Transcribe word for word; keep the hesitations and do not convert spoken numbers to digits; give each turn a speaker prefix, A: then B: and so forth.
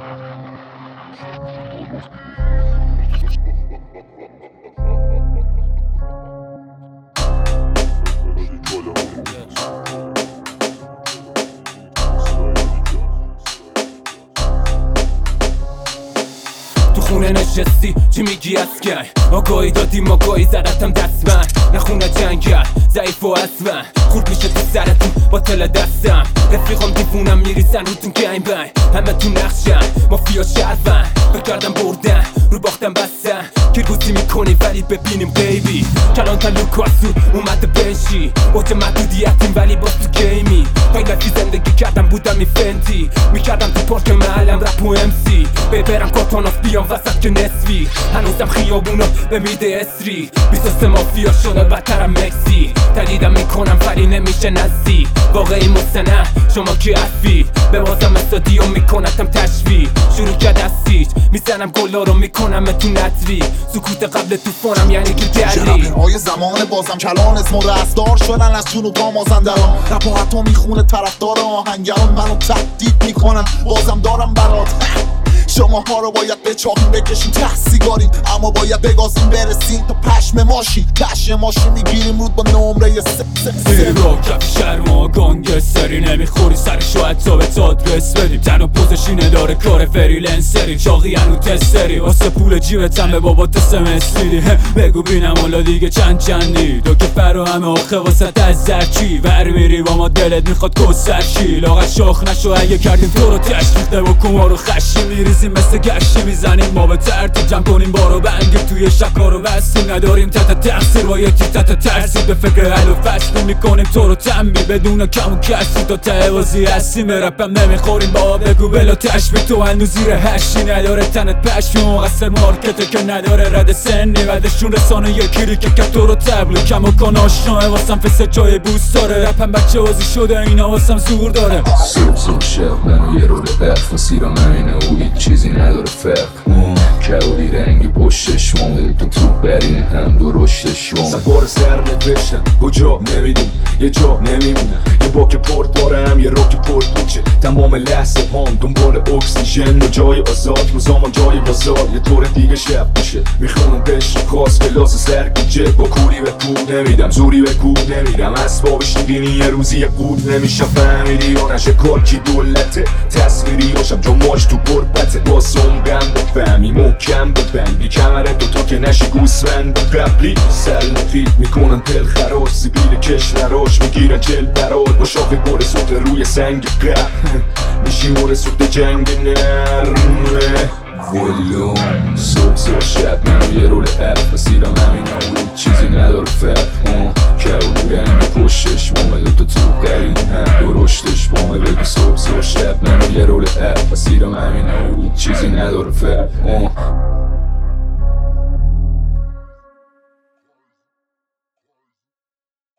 A: تو خونه نشستی چی میگی اسکن؟ آگاهی دادی ماگاهی زدتم دست من نخونه جنگل ضعیف و اصلا خورد میشه تو سرتون با تل دستم رفیقام دیوونم میریزن روتون گیم بین همه تو نقشن مافیا شرفن بکردم بردن رو باختم بستن کیرگوزی میکنی ولی ببینیم بیبی کلانتر لوکاسو اومده بنشی اوج محدودیتیم ولی باز تو گیمی قیمتی زندگی کردم بودم می فنتی میکردم تو پارک محلم رپ و امسی ببرم کاتاناس بیام وسط که نصفی هنوزم خیابونو به میده اسری بیست و سه مافیا شده بدترم مکسی تدیدم میکنم ولی نمیشه نزدی واقعی مستنه شما کی هستی ببازم استادیوم میکنتم تشویق شروع کرد از سیج میزنم گلا رو میکنم تو نطری سکوت قبل توفانم یعنی که گری
B: های زمان بازم کلان اسم رستار شدن از جنوب با مازندران رپ و حتی میخونه طرفدار آهنگران منو تهدید میکنن بازم دارم برات شما ها رو باید بچاقیم بکشیم ته سیگاریم اما باید بگازیم برسیم تا پشم ماشین پشم ماشین میگیریم رود با نمره سه
A: زیر را کف شرما گانگستری نمیخوری سرشو حتی به تادرس بدیم تنها پوزشینه داره کار فریلنسری چاقی هنو تستری واسه پول جیبتم به بابا تسمستیدی بگو بینم حالا دیگه چند چندی دو که فرا همه آخه واسه تزرچی ور میری با ما دلت میخواد کسرشی لاغت شاخ نشو اگه کردیم تو رو تشکیف نبکن ما رو خشی میریزیم مثل گشتی میزنیم ما به ترتیب جمع کنیم بارو بندیم توی شکا رو بستیم نداریم تحت تقصیر با یکی تحت ترسید به فکر حل و فصلی میکنیم تو رو تنبی بدون کم و کسی تا ته بازی هستیم رپم نمیخوریم با بگو بلا تشبی تو هنو زیر هشتی نداره تنت پشمی مقصر مارکته که نداره رد سنی بعدشون رسانه یکی ری که که تو رو تبلیغ کم و کن آشناه واسم فسه جای بوست داره رپم بچه بازی شده اینا واسم زور داره
C: صبح صبح شب منو یه رول برف و سیرم همینه و هیچ چیزی نداره فرق کبودی رنگی پشتش مامده تو تو برین هم دو رشتش مامده
D: سبار سر نوشتم کجا نمیدون یه جا نمیمونه یه باک پورت دارم یه راک پورت بوچه تمام لحظه هم دنبال اکسیژن و جای آزاد روزامان جای بازار یه طور دیگه شب میشه میخونم بشن خواست کلاس سرگیجه با کوری به کود نمیدم زوری به کود نمیدم اسبابش نگینی یه روزی یه قود نمیشم فهمیدی یا نشه کار کی دولته تصویری باشم جا ماش تو بربته باسم گم بفهمی محکم ببندی کمره دوتا که نشی گوسفند قبلی سر نفید میکنن دل خراش سیبیل کش نراش میگیرن جل برات با شاخ بار سوت روی سنگ قهر میشی مور سوت جنگ نرمه
C: ولوم صبح صبح شب منو یه رول اپ و سیرم همینه و چیزی نداره فرق کبودی رنگی پشتش مامده تو تو قرین هم دو رشتش مامه بگو صبح صبح شب منو یه رول اپ و سیرم همینه و چیزی نداره فرق